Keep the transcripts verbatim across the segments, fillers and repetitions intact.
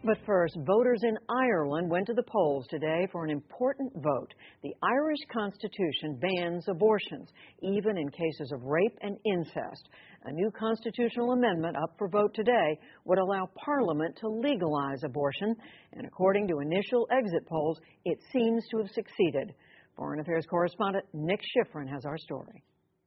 But first, voters in Ireland went to the polls today for an important vote. The Irish Constitution bans abortions, even in cases of rape and incest. A new constitutional amendment up for vote today would allow Parliament to legalize abortion, and according to initial exit polls, it seems to have succeeded. Foreign Affairs correspondent Nick Schifrin has our story.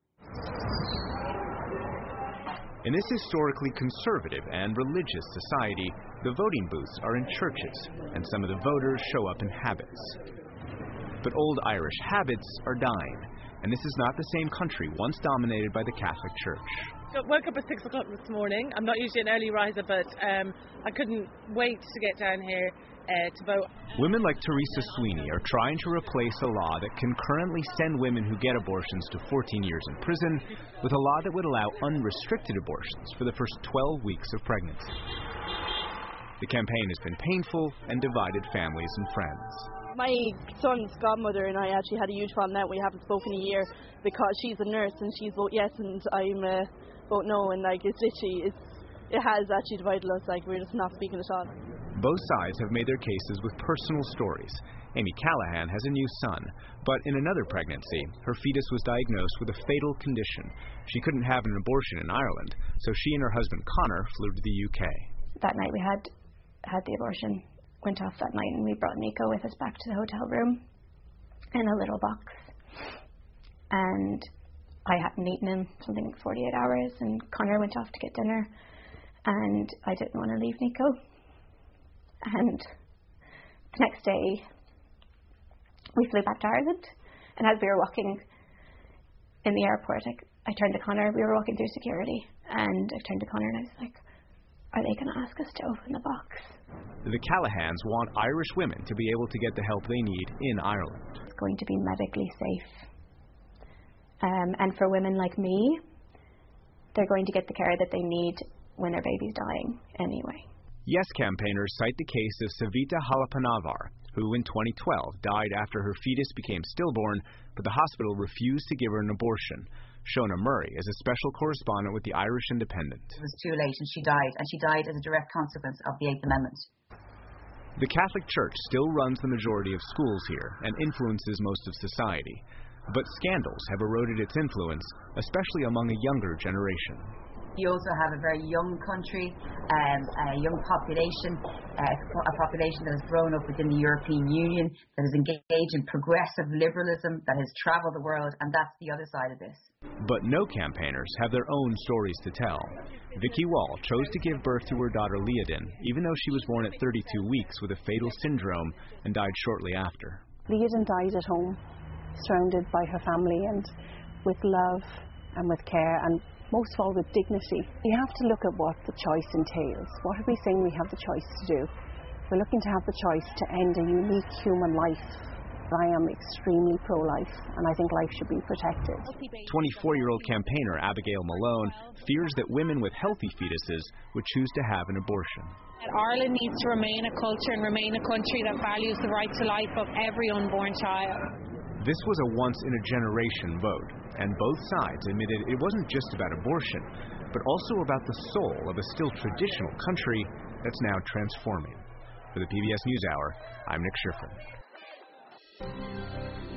In this historically conservative and religious society, the voting booths are in churches, and some of the voters show up in habits. But old Irish habits are dying, and this is not the same country once dominated by the Catholic Church. I woke up at six o'clock this morning. I'm not usually an early riser, but um, I couldn't wait to get down here uh, to vote. Women like Teresa Sweeney are trying to replace a law that can currently send women who get abortions to fourteen years in prison with a law that would allow unrestricted abortions for the first twelve weeks of pregnancy. The campaign has been painful and divided families and friends. My son's godmother and I actually had a huge problem that we haven't spoken a year because she's a nurse and she's vote yes and I'm uh, vote no, and like it's literally it's it has actually divided us. Like we're just not speaking at all. Both sides have made their cases with personal stories. Amy Callahan has a new son, but in another pregnancy, her fetus was diagnosed with a fatal condition. She couldn't have an abortion in Ireland, so she and her husband Connor flew to the U K. That night we had had the abortion. Went off that night and we brought Nico with us back to the hotel room in a little box. And I hadn't eaten him something like forty-eight hours, and Connor went off to get dinner, and I didn't want to leave Nico. And the next day we flew back to Ireland, and as we were walking in the airport, I, I turned to Connor. We were walking through security, and I turned to Connor and I was like, are they going to ask us to open the box? The Callahans want Irish women to be able to get the help they need in Ireland. It's going to be medically safe. Um, and for women like me, they're going to get the care that they need when their baby's dying anyway. Yes campaigners cite the case of Savita Halapanavar, who in twenty twelve died after her fetus became stillborn, but the hospital refused to give her an abortion. Shona Murray is a special correspondent with the Irish Independent. It was too late and she died, and she died as a direct consequence of the Eighth Amendment. The Catholic Church still runs the majority of schools here and influences most of society. But scandals have eroded its influence, especially among a younger generation. You also have a very young country, um, a young population, uh, a population that has grown up within the European Union, that is engaged in progressive liberalism, that has travelled the world, and that's the other side of this. But no campaigners have their own stories to tell. Vicky Wall chose to give birth to her daughter Leodin, even though she was born at thirty-two weeks with a fatal syndrome and died shortly after. Leodin died at home, surrounded by her family and with love and with care, and most of all with dignity. You have to look at what the choice entails. What are we saying we have the choice to do? We're looking to have the choice to end a unique human life. I am extremely pro-life, and I think life should be protected. twenty-four-year-old campaigner Abigail Malone fears that women with healthy fetuses would choose to have an abortion. Ireland needs to remain a culture and remain a country that values the right to life of every unborn child. This was a once-in-a-generation vote, and both sides admitted it wasn't just about abortion, but also about the soul of a still traditional country that's now transforming. For the P B S NewsHour, I'm Nick Schifrin.